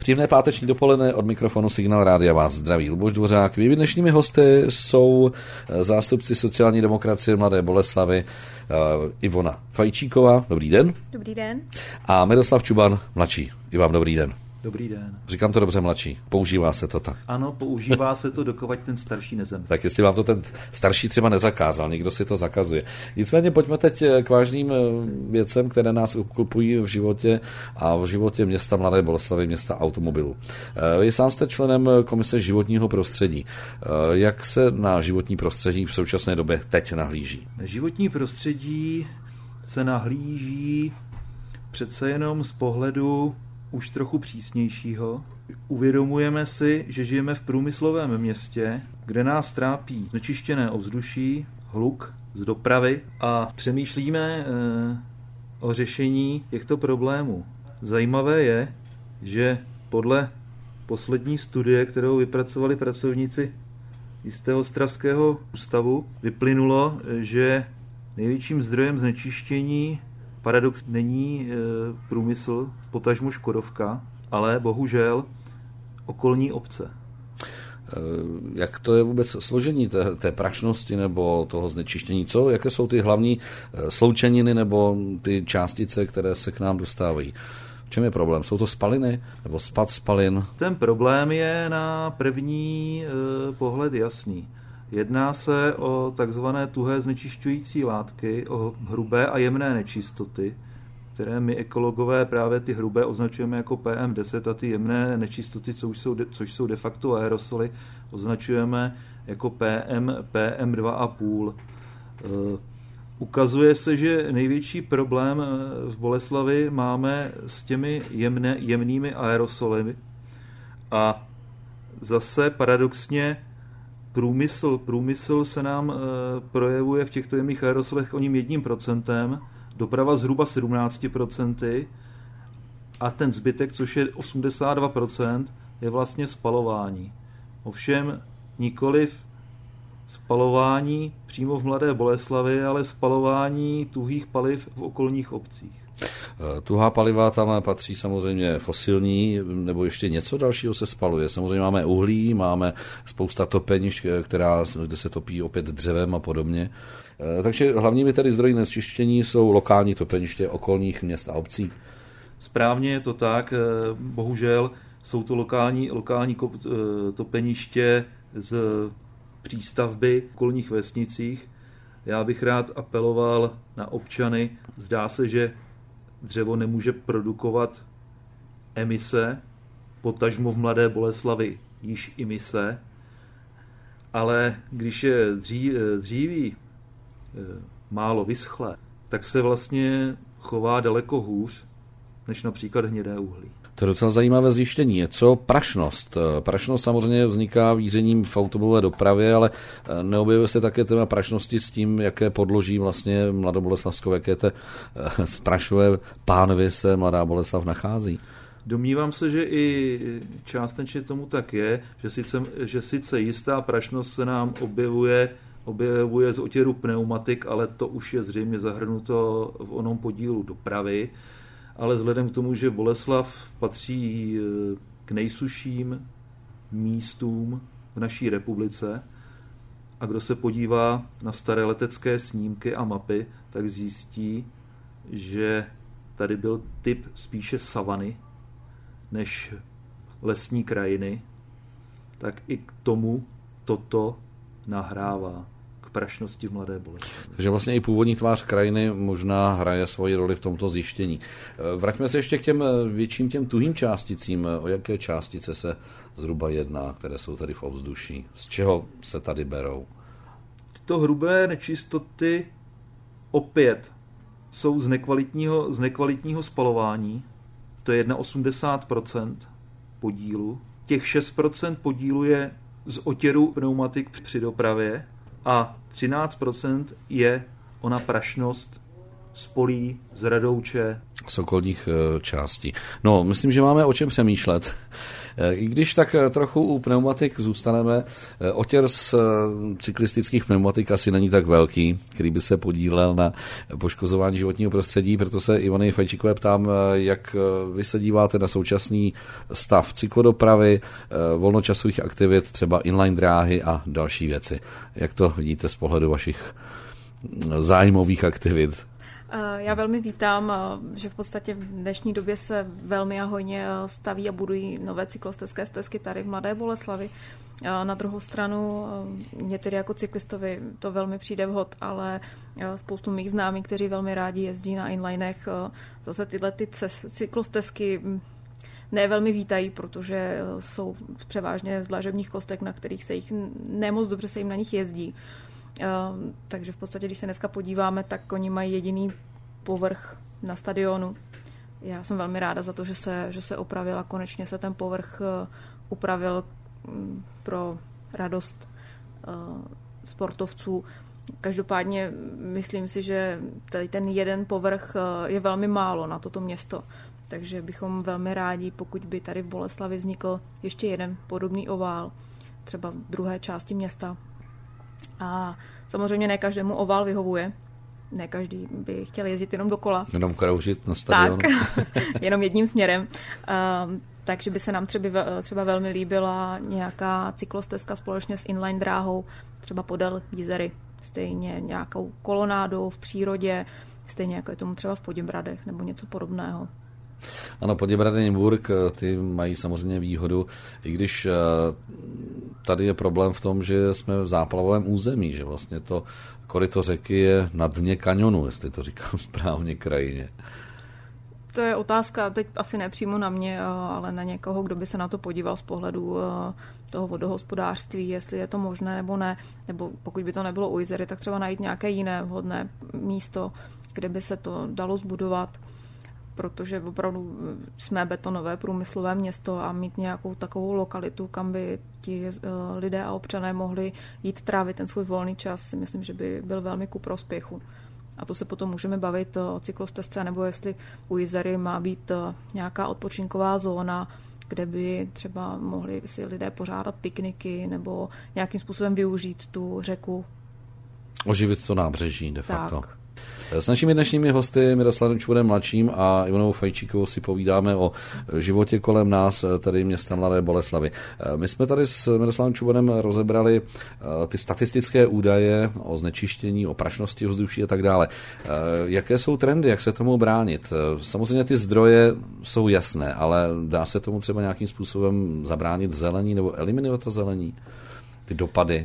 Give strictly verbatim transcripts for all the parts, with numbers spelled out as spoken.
Příjemné páteční dopoledne, od mikrofonu Signál Rádia vás zdraví Luboš Dvořák. Mými dnešními hosty jsou zástupci sociální demokracie Mladé Boleslavi Ivona Fajčíková. Dobrý den. Dobrý den. A Miroslav Čuban, mladší. I vám dobrý den. Dobrý den. Říkám to dobře, mladší. Používá se to tak? Ano, používá se to, dokud ten starší nezem. Tak jestli vám to ten starší třeba nezakázal, někdo si to zakazuje. Nicméně pojďme teď k vážným věcem, které nás uklupují v životě a v životě města Mladé Boleslavi, města automobilů. Vy sám jste členem komise životního prostředí. Jak se na životní prostředí v současné době teď nahlíží? Životní prostředí se nahlíží přece jenom z pohledu už trochu přísnějšího. Uvědomujeme si, že žijeme v průmyslovém městě, kde nás trápí znečištěné ovzduší, hluk z dopravy a přemýšlíme e, o řešení těchto problémů. Zajímavé je, že podle poslední studie, kterou vypracovali pracovníci jistého ostravského ústavu, vyplynulo, že největším zdrojem znečištění paradox není e, průmysl, potažmo Škodovka, ale bohužel okolní obce. Jak to je vůbec složení té, té prašnosti nebo toho znečištění? Co, jaké jsou ty hlavní sloučeniny nebo ty částice, které se k nám dostávají? V čem je problém? Jsou to spaliny nebo spad spalin? Ten problém je na první e, pohled jasný. Jedná se o takzvané tuhé znečišťující látky, o hrubé a jemné nečistoty, které my ekologové právě ty hrubé označujeme jako P M deset a ty jemné nečistoty, což jsou de, což jsou de facto aerosoly, označujeme jako P M, P M dva a půl. E, ukazuje se, že největší problém v Boleslavi máme s těmi jemné, jemnými aerosoly a zase paradoxně Průmysl, průmysl se nám e, projevuje v těchto jemných aerosolech o ním jedním procentem, doprava zhruba sedmnáct procent a ten zbytek, což je osmdesát dva procent, je vlastně spalování. Ovšem nikoliv spalování přímo v Mladé Boleslavi, ale spalování tuhých paliv v okolních obcích. Tuhá paliva tam patří samozřejmě fosilní, nebo ještě něco dalšího se spaluje. Samozřejmě máme uhlí, máme spousta topenišť, která, kde se topí opět dřevem a podobně. Takže hlavními tedy zdroji znečištění jsou lokální topeniště okolních měst a obcí. Správně je to tak. Bohužel jsou to lokální, lokální topeniště z přístavby v okolních vesnicích. Já bych rád apeloval na občany. Zdá se, že dřevo nemůže produkovat emise, potažmo v Mladé Boleslavi již emise, ale když je dří, dříví málo vyschlé, tak se vlastně chová daleko hůř než například hnědé uhlí. To je docela zajímavé zjištění. Co prašnost? Prašnost samozřejmě vzniká vířením v automobilové dopravě, ale neobjevuje se také téma prašnosti s tím, jaké podloží vlastně Mladoboleslavsko, jaké té sprašové pánvy se Mladá Boleslav nachází. Domnívám se, že i částečně tomu tak je, že sice, že sice jistá prašnost se nám objevuje, objevuje z otěru pneumatik, ale to už je zřejmě zahrnuto v onom podílu dopravy. Ale vzhledem k tomu, že Boleslav patří k nejsušším místům v naší republice a kdo se podívá na staré letecké snímky a mapy, tak zjistí, že tady byl typ spíše savany než lesní krajiny, tak i k tomu toto nahrává k prašnosti v Mladé Boleslavi. Takže vlastně i původní tvář krajiny možná hraje svoji roli v tomto zjištění. Vraťme se ještě k těm větším těm tuhým částicím. O jaké částice se zhruba jedná, které jsou tady v ovzduší? Z čeho se tady berou? Tyto hrubé nečistoty opět jsou z nekvalitního, z nekvalitního spalování. To je osmdesát jedna procent podílu. Těch šest procent podílu je z otěru pneumatik při dopravě a třináct procent je ona prašnost z polí, z radouče. Z okolních částí. No, myslím, že máme o čem přemýšlet. I když tak trochu u pneumatik zůstaneme, otěr z cyklistických pneumatik asi není tak velký, který by se podílel na poškozování životního prostředí, proto se Ivany Fajčíkové ptám, jak vy se díváte na současný stav cyklodopravy, volnočasových aktivit, třeba inline dráhy a další věci. Jak to vidíte z pohledu vašich zájmových aktivit? Já velmi vítám, že v podstatě v dnešní době se velmi a hojně staví a budují nové cyklostezské stezky tady v Mladé Boleslavi. Na druhou stranu mě tedy jako cyklistovi to velmi přijde vhod, ale spoustu mých známých, kteří velmi rádi jezdí na inlinech, zase tyhle ty cyklostezky ne velmi vítají, protože jsou převážně z dlažebních kostek, na kterých se jich nemoc dobře se jim na nich jezdí. Uh, takže v podstatě, když se dneska podíváme, tak oni mají jediný povrch na stadionu. Já jsem velmi ráda za to, že se, že se opravil a konečně se ten povrch uh, upravil um, pro radost uh, sportovců. Každopádně myslím si, že tady ten jeden povrch uh, je velmi málo na toto město. Takže bychom velmi rádi, pokud by tady v Boleslavi vznikl ještě jeden podobný ovál, třeba v druhé části města. A samozřejmě ne každému ovál vyhovuje. Ne každý by chtěl jezdit jenom dokola. Jenom kroužit na stadionu. Tak, jenom jedním směrem. Um, takže by se nám třeba, třeba velmi líbila nějaká cyklostezka společně s inline dráhou, třeba podél Jizery. Stejně nějakou kolonádou v přírodě, stejně jako je tomu třeba v Poděbradech nebo něco podobného. Ano, Poděbrady, Nymburk, ty mají samozřejmě výhodu, i když tady je problém v tom, že jsme v záplavovém území, že vlastně to koryto řeky je na dně kaňonu, jestli to říkám správně krajině. To je otázka, teď asi nepřímo na mě, ale na někoho, kdo by se na to podíval z pohledu toho vodohospodářství, jestli je to možné nebo ne, nebo pokud by to nebylo u Jizery, tak třeba najít nějaké jiné vhodné místo, kde by se to dalo zbudovat, protože opravdu jsme betonové průmyslové město a mít nějakou takovou lokalitu, kam by ti lidé a občané mohli jít trávit ten svůj volný čas, si myslím, že by byl velmi ku prospěchu. A to se potom můžeme bavit o cyklostezce, nebo jestli u Jizery má být nějaká odpočinková zóna, kde by třeba mohli si lidé pořádat pikniky nebo nějakým způsobem využít tu řeku. Oživit to nábřeží de facto. Tak. S našimi dnešními hosty Miroslavem Čubodem mladším a Ivanou Fajčíkovou si povídáme o životě kolem nás, tady města Mladé Boleslavi. My jsme tady s Miroslavem Čubodem rozebrali ty statistické údaje o znečištění, o prašnosti ovzduší a tak dále. Jaké jsou trendy, jak se tomu bránit? Samozřejmě ty zdroje jsou jasné, ale dá se tomu třeba nějakým způsobem zabránit zelení nebo eliminovat to zelení? Ty dopady?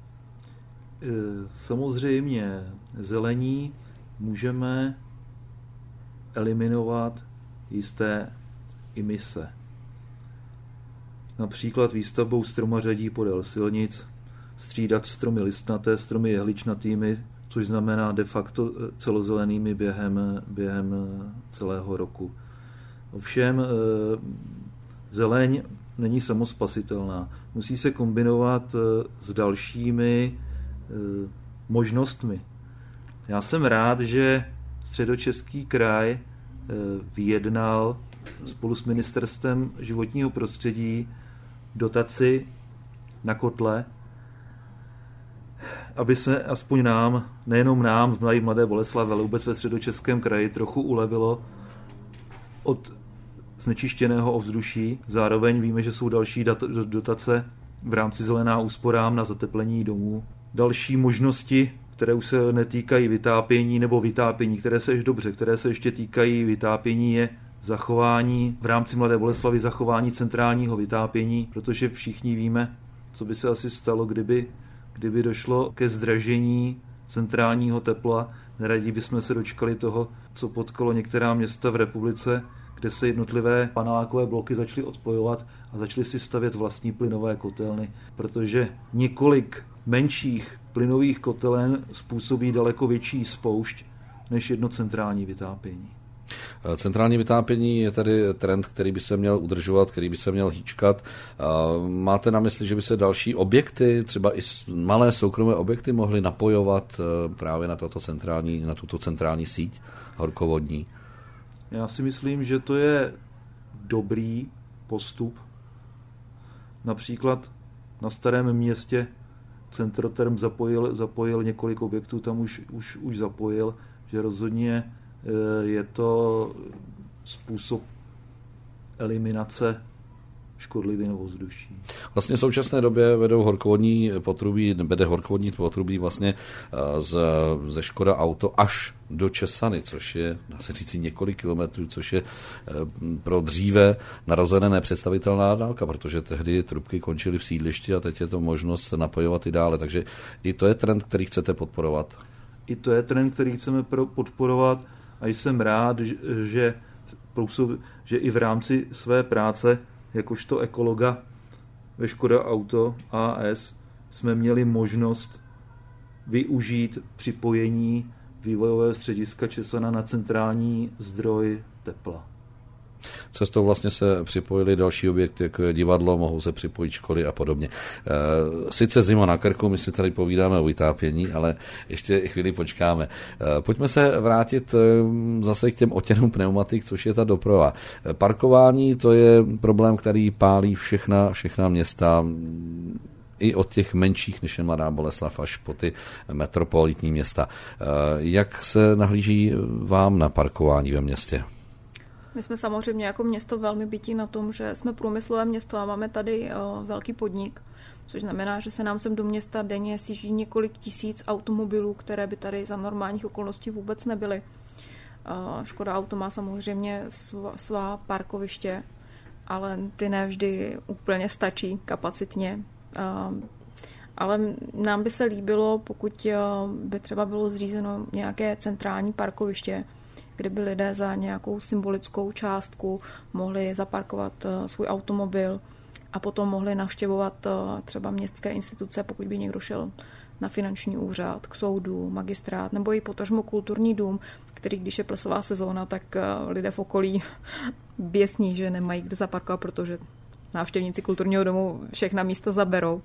Samozřejmě zelení můžeme eliminovat jisté emise. Například výstavbou stromořadí podél silnic, střídat stromy listnaté, stromy jehličnatými, což znamená de facto celozelenými během, během celého roku. Ovšem zeleň není samospasitelná. Musí se kombinovat s dalšími možnostmi. Já jsem rád, že Středočeský kraj vyjednal spolu s Ministerstvem životního prostředí dotaci na kotle, aby se aspoň nám, nejenom nám v Mladé Boleslavi, ale vůbec ve Středočeském kraji trochu ulevilo od znečištěného ovzduší. Zároveň víme, že jsou další dotace v rámci Zelená úsporám na zateplení domů. Další možnosti, které už se netýkají vytápění nebo vytápění, které se ještě dobře, které se ještě týkají vytápění, je zachování v rámci Mladé Boleslavy zachování centrálního vytápění, protože všichni víme, co by se asi stalo, kdyby, kdyby došlo ke zdražení centrálního tepla. Neradí bychom se dočkali toho, co potkalo některá města v republice, kde se jednotlivé panelákové bloky začaly odpojovat a začaly si stavět vlastní plynové kotelny, protože několik menších plynových kotelen způsobí daleko větší spoušť než jedno centrální vytápění. Centrální vytápění je tedy trend, který by se měl udržovat, který by se měl hýčkat. Máte na mysli, že by se další objekty, třeba i malé soukromé objekty, mohly napojovat právě na, toto centrální, na tuto centrální síť horkovodní? Já si myslím, že to je dobrý postup, například na Starém Městě Centroterm zapojil, zapojil několik objektů, tam už, už, už zapojil, že rozhodně je to způsob eliminace škodlivin ovzduší. Vlastně v současné době vedou horkovodní potrubí, vede horkovodní potrubí vlastně z, ze Škoda Auto až do Česany, což je, dá se říct, několik kilometrů, což je pro dříve narozené nepředstavitelná dálka, protože tehdy trubky končily v sídlišti a teď je to možnost napojovat i dále. Takže i to je trend, který chcete podporovat. I to je trend, který chceme podporovat a jsem rád, že, že i v rámci své práce jakožto ekologa ve Škoda Auto A S jsme měli možnost využít připojení vývojového střediska Česana na centrální zdroj tepla. Cestou vlastně se připojili další objekty, jako je divadlo, mohou se připojit školy a podobně. Sice zima na krku, my si tady povídáme o vytápění, ale ještě chvíli počkáme. Pojďme se vrátit zase k těm otěnům pneumatik, což je ta doprava. Parkování, to je problém, který pálí všechna, všechna města, i od těch menších, než je Mladá Boleslav, až po ty metropolitní města. Jak se nahlíží vám na parkování ve městě? My jsme samozřejmě jako město velmi bytí na tom, že jsme průmyslové město a máme tady uh, velký podnik, což znamená, že se nám sem do města denně sjíždí několik tisíc automobilů, které by tady za normálních okolností vůbec nebyly. Uh, Škoda Auto má samozřejmě svá, svá parkoviště, ale ty ne vždy úplně stačí kapacitně. Uh, ale nám by se líbilo, pokud uh, by třeba bylo zřízeno nějaké centrální parkoviště, kde by lidé za nějakou symbolickou částku mohli zaparkovat svůj automobil a potom mohli navštěvovat třeba městské instituce, pokud by někdo šel na finanční úřad, k soudu, magistrát, nebo i potažmo kulturní dům, který, když je plesová sezóna, tak lidé v okolí běsní, že nemají kde zaparkovat, protože návštěvníci kulturního domu všechna místa zaberou.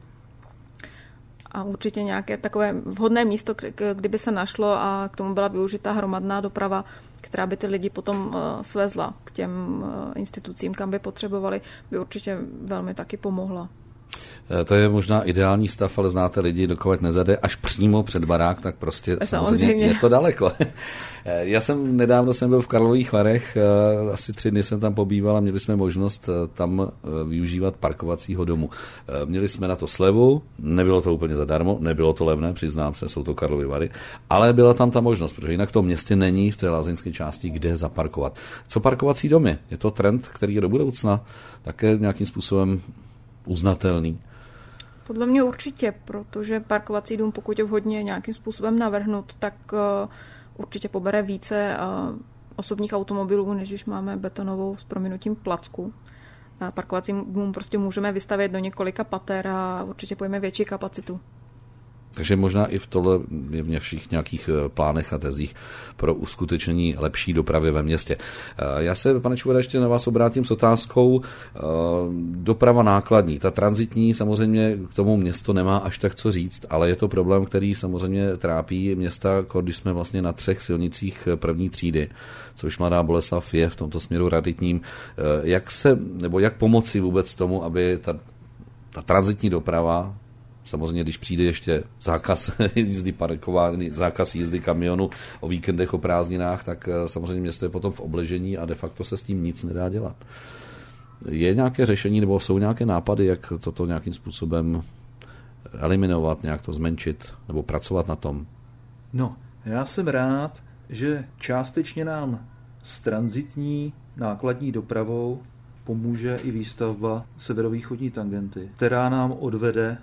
A určitě nějaké takové vhodné místo, kdyby se našlo a k tomu byla využita hromadná doprava, která by ty lidi potom svezla k těm institucím, kam by potřebovali, by určitě velmi taky pomohla. To je možná ideální stav, ale znáte lidi, dokud nezade až přímo před barák, tak prostě samozřejmě, samozřejmě je to daleko. Já jsem nedávno jsem byl v Karlových Varech, asi tři dny jsem tam pobýval a měli jsme možnost tam využívat parkovacího domu. Měli jsme na to slevu, nebylo to úplně zadarmo, nebylo to levné, přiznám se, jsou to Karlovy Vary, ale byla tam ta možnost, protože jinak v tom městě není v té lázeňské části, kde zaparkovat. Co parkovací domy? Je to trend, který je do budoucna také nějakým způsobem uznatelný? Podle mě určitě, protože parkovací dům, pokud je vhodně nějakým způsobem navrhnut, tak uh, určitě pobere více uh, osobních automobilů, než když máme betonovou s prominutím placku. A parkovací dům prostě můžeme vystavět do několika pater a určitě pojme větší kapacitu. Takže možná i v tohle je v všech nějakých plánech a tezích pro uskutečnění lepší dopravy ve městě. Já se, pane Čuvara, ještě na vás obrátím s otázkou doprava nákladní. Ta tranzitní samozřejmě k tomu město nemá až tak co říct, ale je to problém, který samozřejmě trápí města, když jsme vlastně na třech silnicích první třídy, což Mladá Boleslav je v tomto směru raditním. Jak se, nebo jak pomoci vůbec tomu, aby ta, ta tranzitní doprava, samozřejmě, když přijde ještě zákaz jízdy parkování, zákaz jízdy kamionu o víkendech, o prázdninách, tak samozřejmě město je potom v obležení a de facto se s tím nic nedá dělat. Je nějaké řešení nebo jsou nějaké nápady, jak toto nějakým způsobem eliminovat, nějak to zmenšit nebo pracovat na tom? No, já jsem rád, že částečně nám s tranzitní nákladní dopravou pomůže i výstavba severovýchodní tangenty, která nám odvede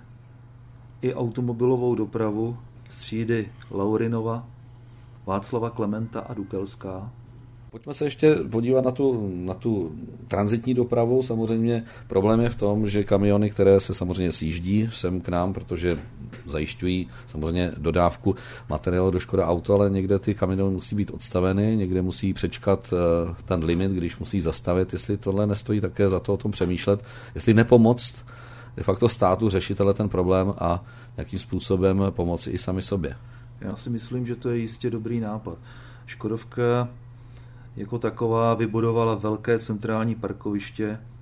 i automobilovou dopravu z třídy Laurinova, Václava Klementa a Dukelská. Pojďme se ještě podívat na tu, na tu tranzitní dopravu. Samozřejmě problém je v tom, že kamiony, které se samozřejmě sjíždí sem k nám, protože zajišťují samozřejmě dodávku materiálu do Škoda Auto, ale někde ty kamiony musí být odstaveny, někde musí přečkat ten limit, když musí zastavit, jestli tohle nestojí také za to o tom přemýšlet, jestli nepomoct de facto státu řešit ten problém a jakým způsobem pomoci i sami sobě. Já si myslím, že to je jistě dobrý nápad. Škodovka jako taková vybudovala velké centrální parkoviště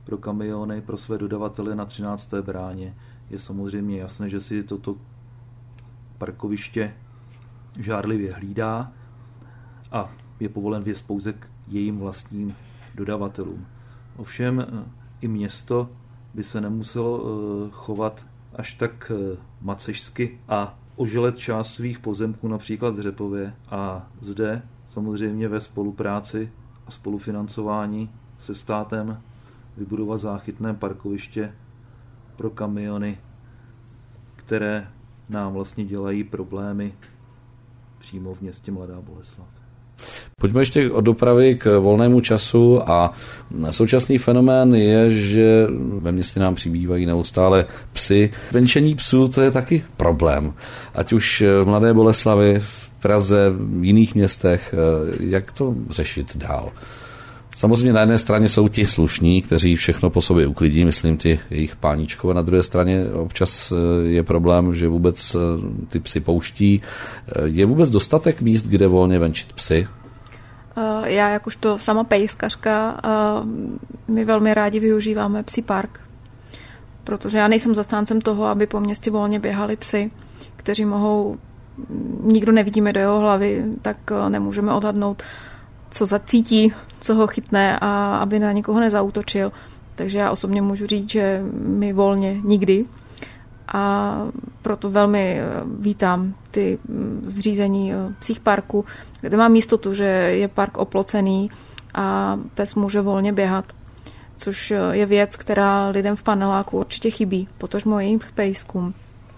pro kamiony, pro své dodavatele na třinácté bráně. Je samozřejmě jasné, že si toto parkoviště žárlivě hlídá a je povolen vjezd pouze k jejím vlastním dodavatelům. Ovšem i město by se nemuselo chovat až tak macešsky a oželet část svých pozemků například v Řepově a zde samozřejmě ve spolupráci a spolufinancování se státem vybudovat záchytné parkoviště pro kamiony, které nám vlastně dělají problémy přímo v městě Mladá Boleslav. Pojďme ještě od dopravy k volnému času a současný fenomén je, že ve městě nám přibývají neustále psy. Venčení psů to je taky problém. Ať už v Mladé Boleslavi, v Praze, v jiných městech, jak to řešit dál? Samozřejmě na jedné straně jsou ti slušní, kteří všechno po sobě uklidí, myslím ti jejich páníčkové, na druhé straně občas je problém, že vůbec ty psy pouští. Je vůbec dostatek míst, kde volně venčit psy? Já jakožto sama pejskařka, my velmi rádi využíváme psí park, protože já nejsem zastáncem toho, aby po městě volně běhali psy, kteří mohou, nikdo nevidíme do jeho hlavy, tak nemůžeme odhadnout, co zacítí, co ho chytne a aby na nikoho nezaútočil. Takže já osobně můžu říct, že my volně nikdy a proto velmi vítám ty zřízení psích parků, kde mám jistotu, že je park oplocený a pes může volně běhat, což je věc, která lidem v paneláku určitě chybí, potažmo jejím pejskům.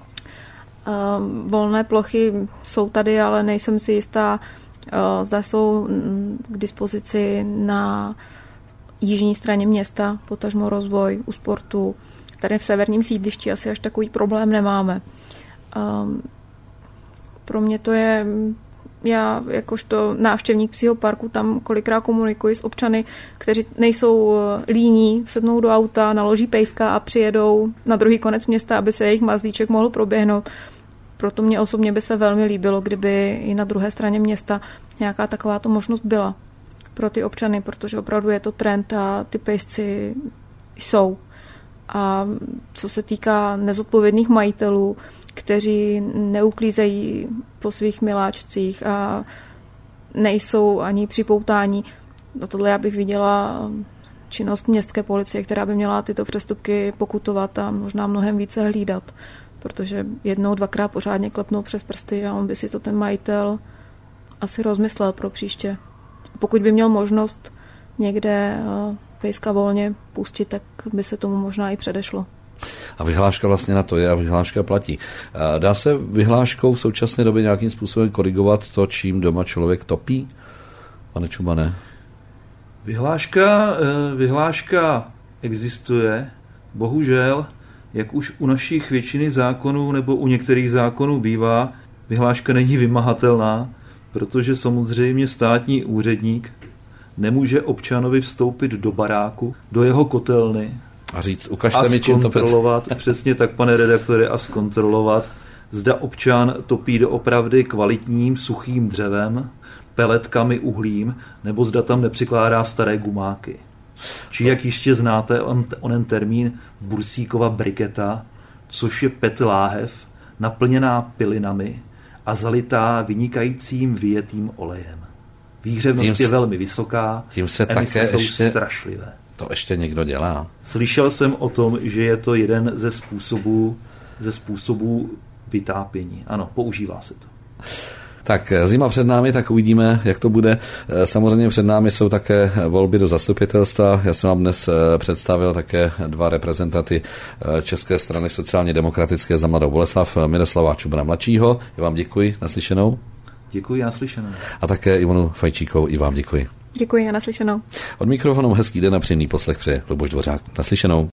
Volné plochy jsou tady, ale nejsem si jistá, zda jsou k dispozici na jižní straně města, potažmo Rozvoj, u sportu. Tady v severním sídlišti asi až takový problém nemáme. Pro mě to je, já jakožto návštěvník psího parku tam kolikrát komunikuji s občany, kteří nejsou líní, sednou do auta, naloží pejska a přijedou na druhý konec města, aby se jejich mazlíček mohl proběhnout. Proto mě osobně by se velmi líbilo, kdyby i na druhé straně města nějaká takováto možnost byla pro ty občany, protože opravdu je to trend a ty pejsci jsou. A co se týká nezodpovědných majitelů, kteří neuklízejí po svých miláčcích a nejsou ani připoutání, na tohle já bych viděla činnost městské policie, která by měla tyto přestupky pokutovat a možná mnohem více hlídat, protože jednou, dvakrát pořádně klepnout přes prsty a on by si to ten majitel asi rozmyslel pro příště. Pokud by měl možnost někde pejska volně pustit, tak by se tomu možná i předešlo. A vyhláška vlastně na to je a vyhláška platí. Dá se vyhláškou v současné době nějakým způsobem korigovat to, čím doma člověk topí? Pane Čubane? Vyhláška, vyhláška existuje, bohužel, jak už u našich většiny zákonů nebo u některých zákonů bývá, vyhláška není vymahatelná, protože samozřejmě státní úředník nemůže občanovi vstoupit do baráku, do jeho kotelny a říct, ukažte mi, čím topit. Přesně tak, pane redaktore, a zkontrolovat, zda občan topí doopravdy kvalitním suchým dřevem, peletkami uhlím, nebo zda tam nepřikládá staré gumáky. Či to... jak ještě znáte on, onen termín Bursíkova briketa, což je pet láhev, naplněná pilinami a zalitá vynikajícím vyjetým olejem. Výhřevnost je velmi vysoká, tím se emise také jsou ještě, strašlivé. To ještě někdo dělá. Slyšel jsem o tom, že je to jeden ze způsobů, ze způsobů vytápění. Ano, používá se to. Tak zima před námi, tak uvidíme, jak to bude. Samozřejmě před námi jsou také volby do zastupitelstva. Já jsem vám dnes představil také dva reprezentanty České strany sociálně demokratické za Mladou Boleslav, Miroslava Čubana mladšího. Já vám děkuji, naslyšenou. Děkuji, naslyšenou. A také Ivonu Fajčíkovou, i vám děkuji. Děkuji a naslyšenou. Od mikrofonu hezký den a příjemný poslech přeje Luboš Dvořák. Naslyšenou.